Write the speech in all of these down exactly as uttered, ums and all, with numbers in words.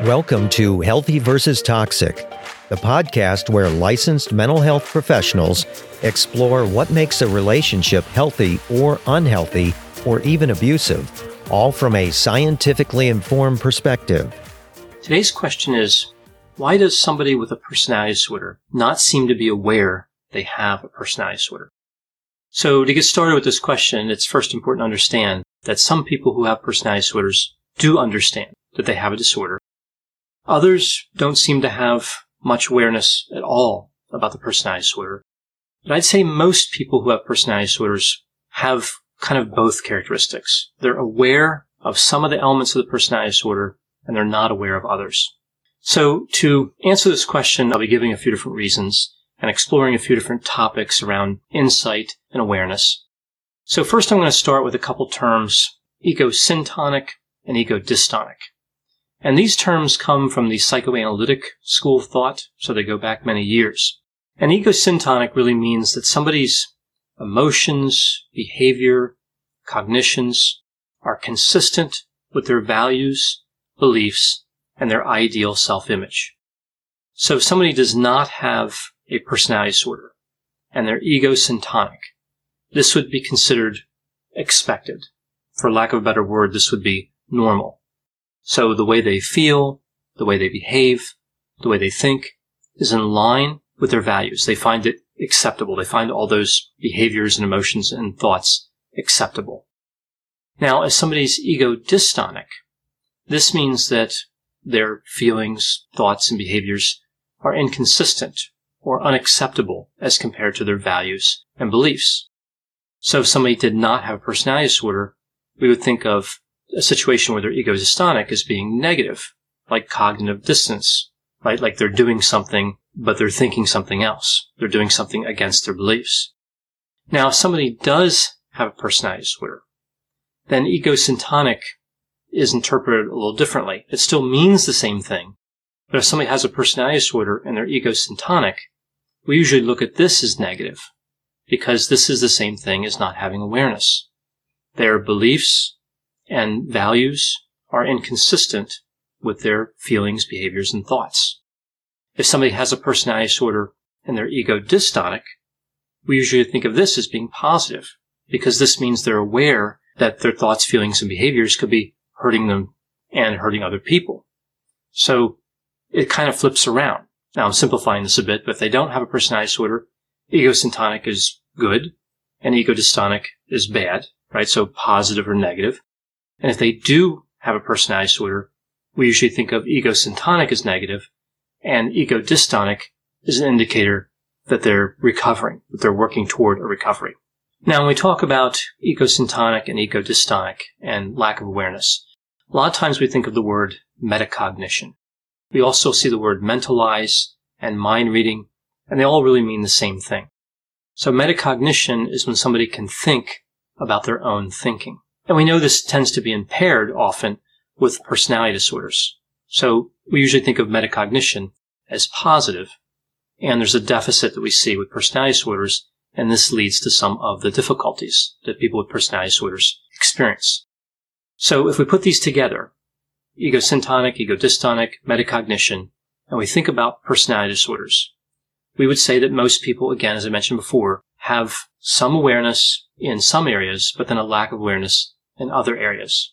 Welcome to Healthy versus Toxic, the podcast where licensed mental health professionals explore what makes a relationship healthy or unhealthy or even abusive, all from a scientifically informed perspective. Today's question is, why does somebody with a personality disorder not seem to be aware they have a personality disorder? So to get started with this question, it's first important to understand that some people who have personality disorders do understand that they have a disorder. Others don't seem to have much awareness at all about the personality disorder. But I'd say most people who have personality disorders have kind of both characteristics. They're aware of some of the elements of the personality disorder, and they're not aware of others. So to answer this question, I'll be giving a few different reasons and exploring a few different topics around insight and awareness. So first I'm going to start with a couple terms, egosyntonic and egodystonic. And these terms come from the psychoanalytic school of thought, so they go back many years. And egosyntonic really means that somebody's emotions, behavior, cognitions are consistent with their values, beliefs, and their ideal self-image. So if somebody does not have a personality disorder and they're egosyntonic, this would be considered expected. For lack of a better word, this would be normal. So the way they feel, the way they behave, the way they think is in line with their values. They find it acceptable. They find all those behaviors and emotions and thoughts acceptable. Now, as somebody's egodystonic, this means that their feelings, thoughts, and behaviors are inconsistent or unacceptable as compared to their values and beliefs. So if somebody did not have a personality disorder, we would think of a situation where they're egodystonic as being negative, like cognitive dissonance, right? Like they're doing something, but they're thinking something else. They're doing something against their beliefs. Now, if somebody does have a personality disorder, then egosyntonic is interpreted a little differently. It still means the same thing, but if somebody has a personality disorder and they're egosyntonic, we usually look at this as negative, because this is the same thing as not having awareness. Their beliefs and values are inconsistent with their feelings, behaviors, and thoughts. If somebody has a personality disorder and they're egodystonic, we usually think of this as being positive, because this means they're aware that their thoughts, feelings, and behaviors could be hurting them and hurting other people. So it kind of flips around. Now, I'm simplifying this a bit, but if they don't have a personality disorder, egosyntonic is good and egodystonic is bad, right? So positive or negative. And if they do have a personality disorder, we usually think of egosyntonic as negative, and egodystonic is an indicator that they're recovering, that they're working toward a recovery. Now, when we talk about egosyntonic and egodystonic and lack of awareness, a lot of times we think of the word metacognition. We also see the word mentalize and mind reading, and they all really mean the same thing. So metacognition is when somebody can think about their own thinking. And we know this tends to be impaired often with personality disorders. So we usually think of metacognition as positive, and there's a deficit that we see with personality disorders, and this leads to some of the difficulties that people with personality disorders experience. So if we put these together, egosyntonic, egodystonic, metacognition, and we think about personality disorders, we would say that most people, again, as I mentioned before, have some awareness in some areas, but then a lack of awareness in other areas.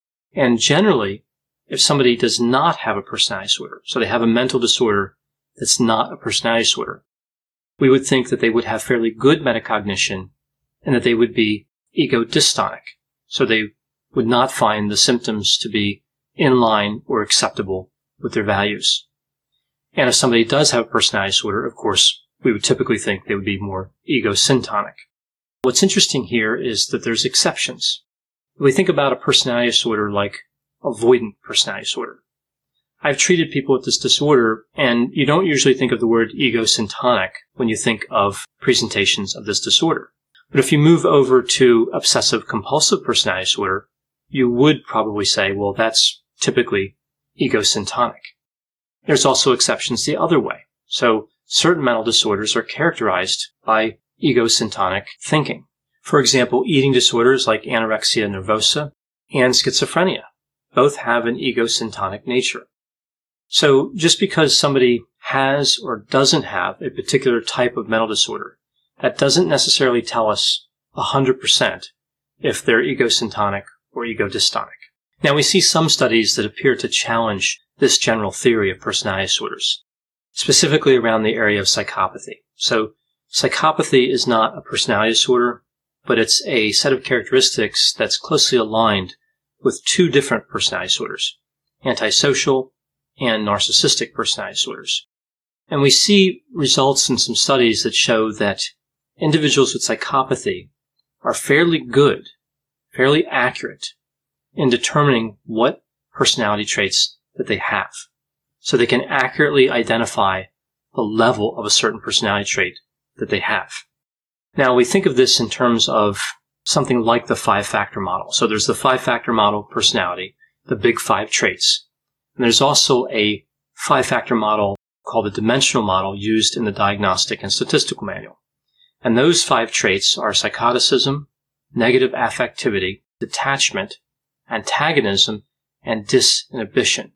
And generally, if somebody does not have a personality disorder, so they have a mental disorder that's not a personality disorder, we would think that they would have fairly good metacognition and that they would be egodystonic. So they would not find the symptoms to be in line or acceptable with their values. And if somebody does have a personality disorder, of course, we would typically think they would be more egosyntonic. What's interesting here is that there's exceptions. If we think about a personality disorder like avoidant personality disorder, I've treated people with this disorder, and you don't usually think of the word egosyntonic when you think of presentations of this disorder. But if you move over to obsessive-compulsive personality disorder, you would probably say, well, that's typically egosyntonic. There's also exceptions the other way. So certain mental disorders are characterized by egosyntonic thinking. For example, eating disorders like anorexia nervosa and schizophrenia both have an egosyntonic nature. So just because somebody has or doesn't have a particular type of mental disorder, that doesn't necessarily tell us one hundred percent if they're egosyntonic or egodystonic. Now, we see some studies that appear to challenge this general theory of personality disorders, specifically around the area of psychopathy. So psychopathy is not a personality disorder, but it's a set of characteristics that's closely aligned with two different personality disorders, antisocial and narcissistic personality disorders. And we see results in some studies that show that individuals with psychopathy are fairly good, fairly accurate in determining what personality traits that they have. So they can accurately identify the level of a certain personality trait that they have. Now, we think of this in terms of something like the five-factor model. So there's the five-factor model of personality, the big five traits. And there's also a five-factor model called the dimensional model used in the Diagnostic and Statistical Manual. And those five traits are psychoticism, negative affectivity, detachment, antagonism, and disinhibition.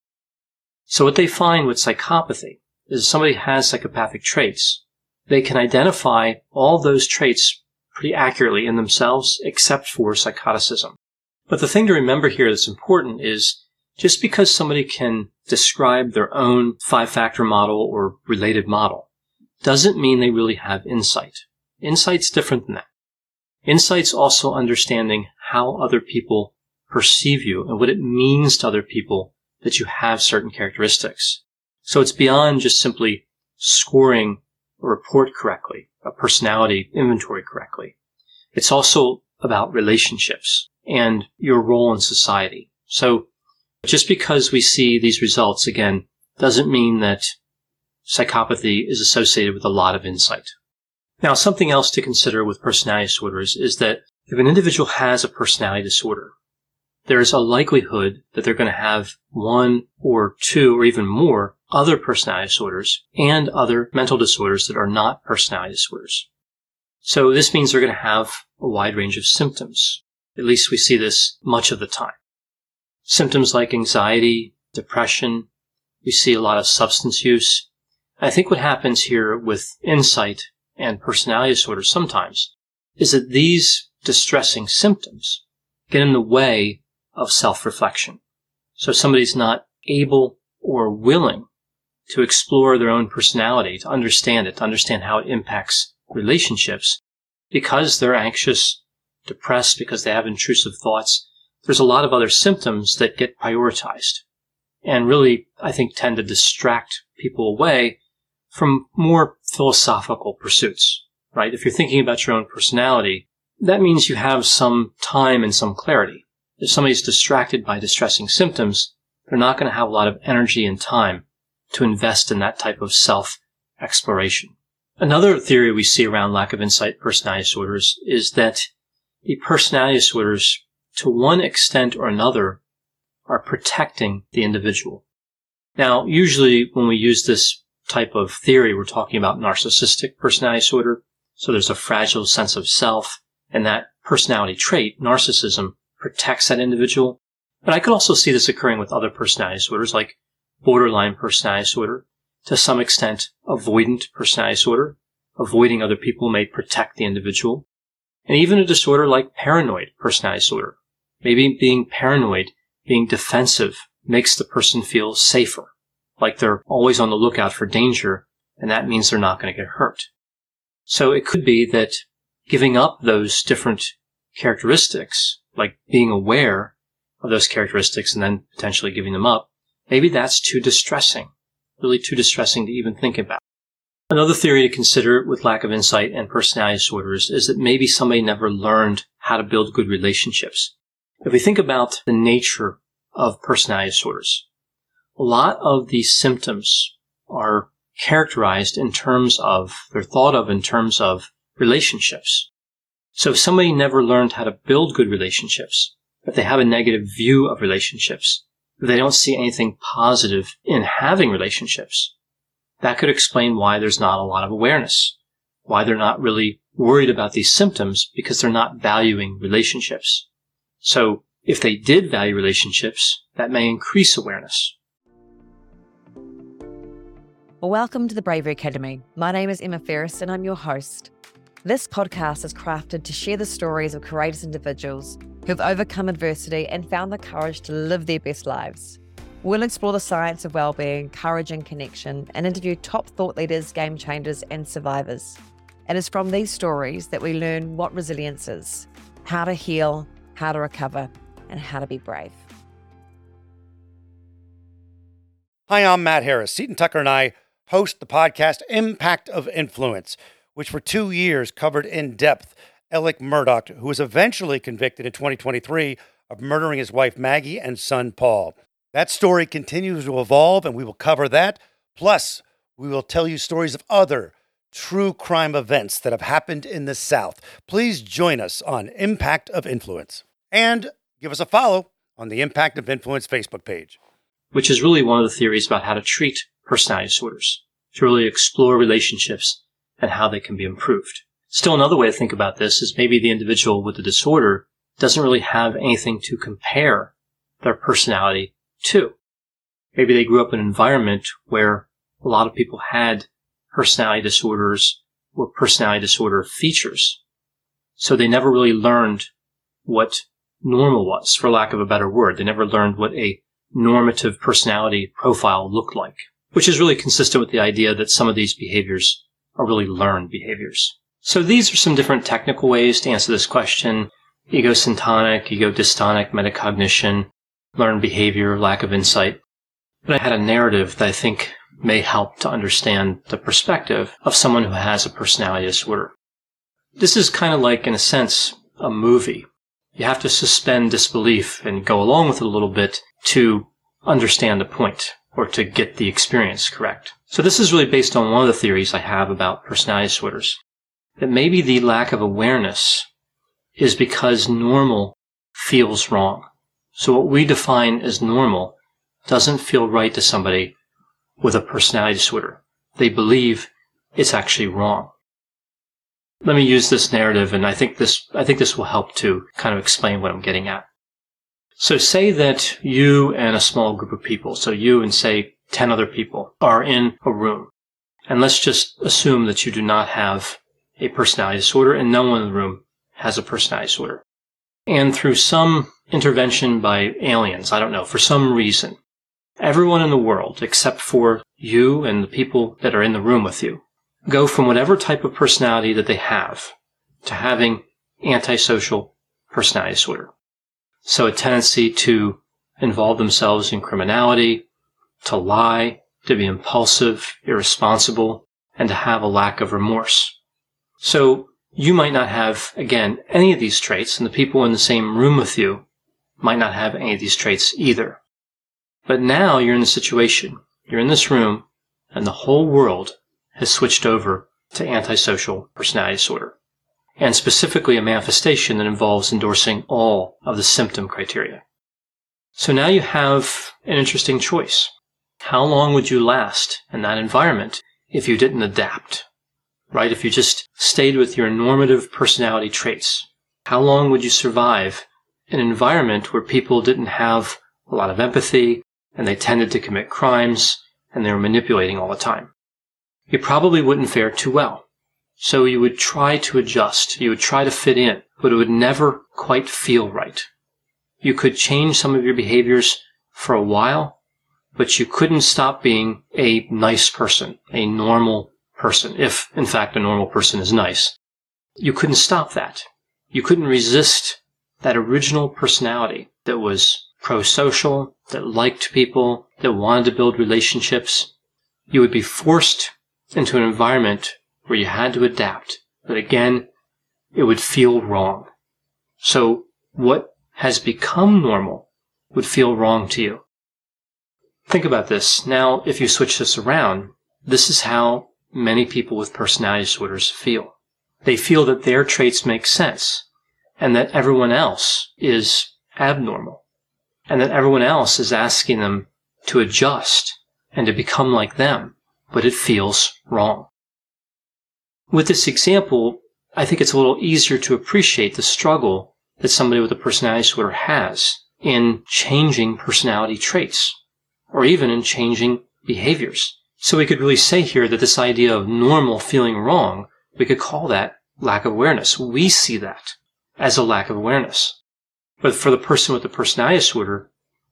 So what they find with psychopathy is if somebody has psychopathic traits, they can identify all those traits pretty accurately in themselves except for psychoticism. But the thing to remember here that's important is just because somebody can describe their own five-factor model or related model doesn't mean they really have insight. Insight's different than that. Insight's also understanding how other people perceive you and what it means to other people that you have certain characteristics. So it's beyond just simply scoring a report correctly, a personality inventory correctly. It's also about relationships and your role in society. So just because we see these results, again, doesn't mean that psychopathy is associated with a lot of insight. Now, something else to consider with personality disorders is that if an individual has a personality disorder, there is a likelihood that they're going to have one or two or even more other personality disorders and other mental disorders that are not personality disorders. So this means they're going to have a wide range of symptoms. At least we see this much of the time. Symptoms like anxiety, depression, we see a lot of substance use. I think what happens here with insight and personality disorders sometimes is that these distressing symptoms get in the way of self-reflection. So if somebody's not able or willing to explore their own personality, to understand it, to understand how it impacts relationships, because they're anxious, depressed, because they have intrusive thoughts, there's a lot of other symptoms that get prioritized and really, I think, tend to distract people away from more philosophical pursuits, right? If you're thinking about your own personality, that means you have some time and some clarity. If somebody's distracted by distressing symptoms, they're not going to have a lot of energy and time to invest in that type of self-exploration. Another theory we see around lack of insight personality disorders is that the personality disorders, to one extent or another, are protecting the individual. Now, usually when we use this type of theory, we're talking about narcissistic personality disorder. So there's a fragile sense of self, and that personality trait, narcissism, protects that individual. But I could also see this occurring with other personality disorders like borderline personality disorder, to some extent avoidant personality disorder. Avoiding other people may protect the individual. And even a disorder like paranoid personality disorder. Maybe being paranoid, being defensive, makes the person feel safer, like they're always on the lookout for danger, and that means they're not going to get hurt. So it could be that giving up those different characteristics, like being aware of those characteristics and then potentially giving them up, maybe that's too distressing, really too distressing to even think about. Another theory to consider with lack of insight and personality disorders is that maybe somebody never learned how to build good relationships. If we think about the nature of personality disorders, a lot of these symptoms are characterized in terms of, they're thought of in terms of relationships. So if somebody never learned how to build good relationships, if they have a negative view of relationships, if they don't see anything positive in having relationships, that could explain why there's not a lot of awareness, why they're not really worried about these symptoms, because they're not valuing relationships. So if they did value relationships, that may increase awareness. Welcome to the Bravery Academy. My name is Emma Ferris and I'm your host. This podcast is crafted to share the stories of courageous individuals who have overcome adversity and found the courage to live their best lives. We'll explore the science of well-being, courage and connection, and interview top thought leaders, game changers, and survivors. And it's from these stories that we learn what resilience is, how to heal, how to recover, and how to be brave. Hi, I'm Matt Harris. Seton Tucker and I host the podcast Impact of Influence, which for two years covered in depth Alec Murdaugh, who was eventually convicted in twenty twenty-three of murdering his wife Maggie and son Paul. That story continues to evolve, and we will cover that. Plus, we will tell you stories of other true crime events that have happened in the South. Please join us on Impact of Influence. And give us a follow on the Impact of Influence Facebook page. Which is really one of the theories about how to treat personality disorders, to really explore relationships and how they can be improved. Still, another way to think about this is maybe the individual with the disorder doesn't really have anything to compare their personality to. Maybe they grew up in an environment where a lot of people had personality disorders or personality disorder features. So they never really learned what normal was, for lack of a better word. They never learned what a normative personality profile looked like, which is really consistent with the idea that some of these behaviors are really learned behaviors. So these are some different technical ways to answer this question: egosyntonic, egodystonic, metacognition, learned behavior, lack of insight. But I had a narrative that I think may help to understand the perspective of someone who has a personality disorder. This is kind of like, in a sense, a movie. You have to suspend disbelief and go along with it a little bit to understand the point or to get the experience correct. So this is really based on one of the theories I have about personality disorders, that maybe the lack of awareness is because normal feels wrong. So what we define as normal doesn't feel right to somebody with a personality disorder. They believe it's actually wrong. Let me use this narrative, and I think this I think this will help to kind of explain what I'm getting at. So say that you and a small group of people, so you and say ten other people, are in a room. And let's just assume that you do not have a personality disorder and no one in the room has a personality disorder. And through some intervention by aliens, I don't know, for some reason, everyone in the world, except for you and the people that are in the room with you, go from whatever type of personality that they have to having antisocial personality disorder. So a tendency to involve themselves in criminality, to lie, to be impulsive, irresponsible, and to have a lack of remorse. So you might not have, again, any of these traits, and the people in the same room with you might not have any of these traits either. But now you're in the situation, you're in this room, and the whole world has switched over to antisocial personality disorder, and specifically a manifestation that involves endorsing all of the symptom criteria. So now you have an interesting choice. How long would you last in that environment if you didn't adapt? Right? If you just stayed with your normative personality traits, how long would you survive in an environment where people didn't have a lot of empathy and they tended to commit crimes and they were manipulating all the time? You probably wouldn't fare too well. So you would try to adjust. You would try to fit in, but it would never quite feel right. You could change some of your behaviors for a while, but you couldn't stop being a nice person, a normal person, if, in fact, a normal person is nice. You couldn't stop that. You couldn't resist that original personality that was pro-social, that liked people, that wanted to build relationships. You would be forced into an environment where you had to adapt, but again, it would feel wrong. So what has become normal would feel wrong to you. Think about this. Now, if you switch this around, this is how many people with personality disorders feel. They feel that their traits make sense, and that everyone else is abnormal, and that everyone else is asking them to adjust and to become like them, but it feels wrong. With this example, I think it's a little easier to appreciate the struggle that somebody with a personality disorder has in changing personality traits, or even in changing behaviors. So we could really say here that this idea of normal feeling wrong, we could call that lack of awareness. We see that as a lack of awareness. But for the person with the personality disorder,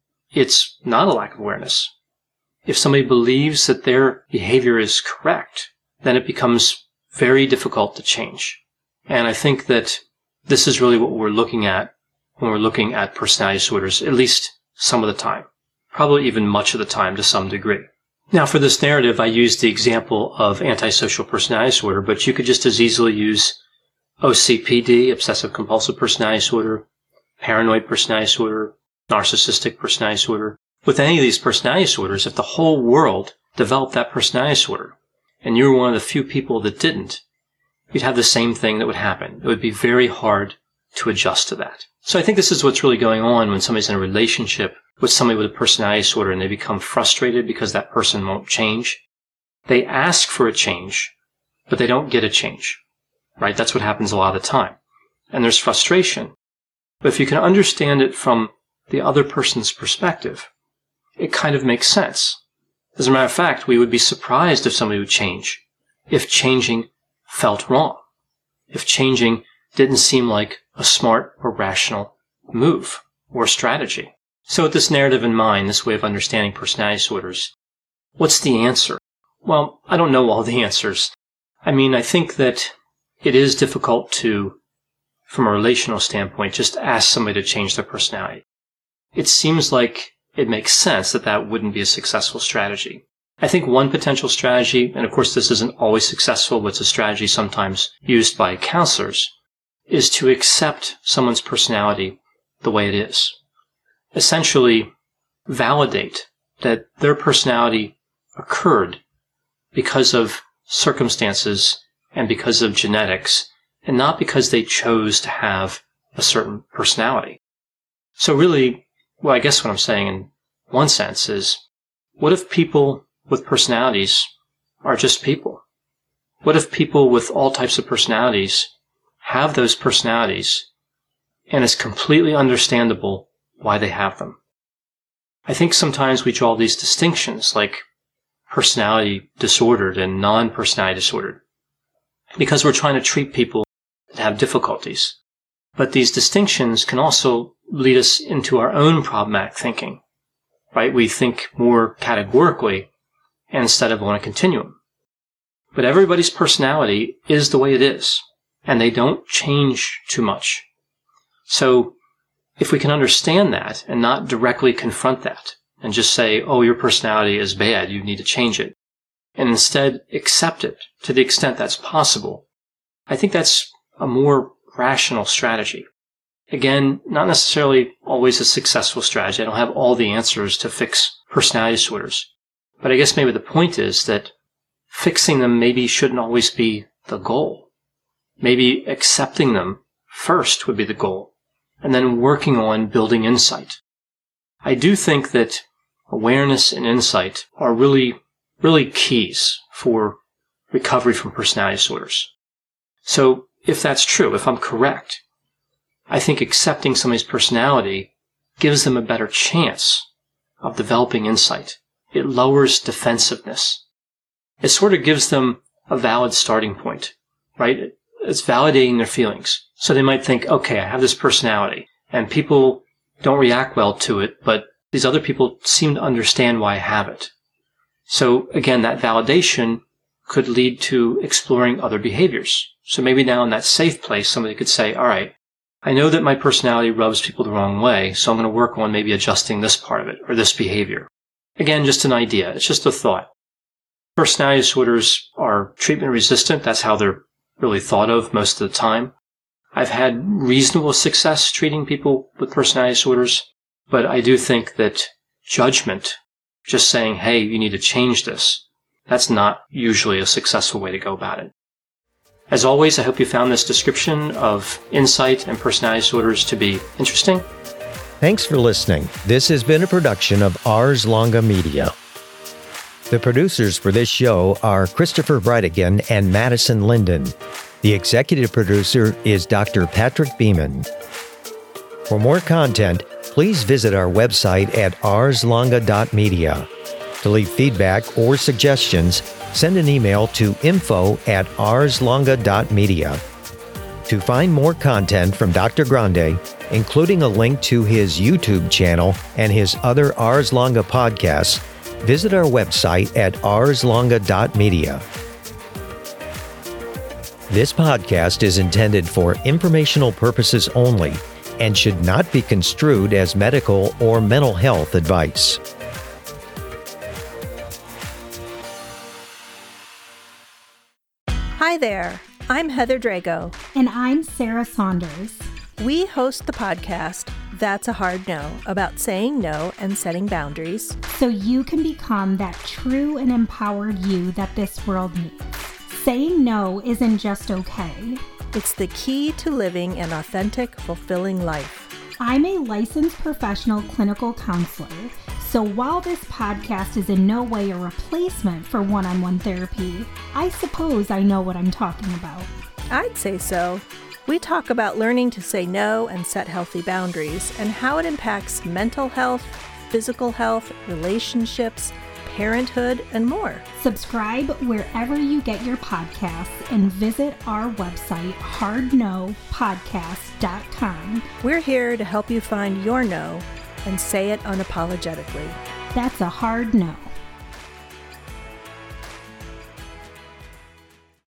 it's not a lack of awareness. If somebody believes that their behavior is correct, then it becomes very difficult to change. And I think that this is really what we're looking at when we're looking at personality disorders, at least some of the time, probably even much of the time to some degree. Now, for this narrative, I used the example of antisocial personality disorder, but you could just as easily use O C P D, obsessive compulsive personality disorder, paranoid personality disorder, narcissistic personality disorder. With any of these personality disorders, if the whole world developed that personality disorder, and you were one of the few people that didn't, you'd have the same thing that would happen. It would be very hard to adjust to that. So I think this is what's really going on when somebody's in a relationship with somebody with a personality disorder and they become frustrated because that person won't change. They ask for a change, but they don't get a change, right? That's what happens a lot of the time. And there's frustration. But if you can understand it from the other person's perspective, it kind of makes sense. As a matter of fact, we would be surprised if somebody would change, if changing felt wrong, if changing didn't seem like a smart or rational move or strategy. So with this narrative in mind, this way of understanding personality disorders, what's the answer? Well, I don't know all the answers. I mean, I think that it is difficult to, from a relational standpoint, just ask somebody to change their personality. It seems like it makes sense that that wouldn't be a successful strategy. I think one potential strategy, and of course this isn't always successful, but it's a strategy sometimes used by counselors, is to accept someone's personality the way it is. Essentially, validate that their personality occurred because of circumstances and because of genetics, and not because they chose to have a certain personality. So really, well, I guess what I'm saying in one sense is, what if people with personalities are just people? What if people with all types of personalities have those personalities and it's completely understandable why they have them? I think sometimes we draw these distinctions like personality disordered and non-personality disordered because we're trying to treat people that have difficulties. But these distinctions can also lead us into our own problematic thinking, right? We think more categorically instead of on a continuum. But everybody's personality is the way it is, and they don't change too much. So if we can understand that and not directly confront that and just say, oh, your personality is bad, you need to change it, and instead accept it to the extent that's possible, I think that's a more rational strategy. Again, not necessarily always a successful strategy. I don't have all the answers to fix personality disorders. But I guess maybe the point is that fixing them maybe shouldn't always be the goal. Maybe accepting them first would be the goal, and then working on building insight. I do think that awareness and insight are really, really keys for recovery from personality disorders. So if that's true, if I'm correct, I think accepting somebody's personality gives them a better chance of developing insight. It lowers defensiveness. It sort of gives them a valid starting point, right? It's validating their feelings. So they might think, okay, I have this personality, and people don't react well to it, but these other people seem to understand why I have it. So again, that validation could lead to exploring other behaviors. So maybe now in that safe place, somebody could say, all right, I know that my personality rubs people the wrong way, so I'm going to work on maybe adjusting this part of it or this behavior. Again, just an idea. It's just a thought. Personality disorders are treatment resistant. That's how they're really thought of most of the time. I've had reasonable success treating people with personality disorders, but I do think that judgment, just saying, hey, you need to change this, that's not usually a successful way to go about it. As always, I hope you found this description of insight and personality disorders to be interesting. Thanks for listening. This has been a production of Ars Longa Media. The producers for this show are Christopher Breitigan and Madison Linden. The executive producer is Doctor Patrick Beeman. For more content, please visit our website at ars longa dot media. To leave feedback or suggestions, send an email to info at arslonga dot media. To find more content from Doctor Grande, including a link to his YouTube channel and his other Ars Longa podcasts, visit our website at arslonga dot media. This podcast is intended for informational purposes only and should not be construed as medical or mental health advice. Hi there, I'm Heather Drago. And I'm Sarah Saunders. We host the podcast, That's a Hard No, about saying no and setting boundaries. So you can become that true and empowered you that this world needs. Saying no isn't just okay. It's the key to living an authentic, fulfilling life. I'm a licensed professional clinical counselor. So while this podcast is in no way a replacement for one-on-one therapy, I suppose I know what I'm talking about. I'd say so. We talk about learning to say no and set healthy boundaries and how it impacts mental health, physical health, relationships, parenthood, and more. Subscribe wherever you get your podcasts and visit our website, hard no podcast dot com. We're here to help you find your no and say it unapologetically. That's a hard no.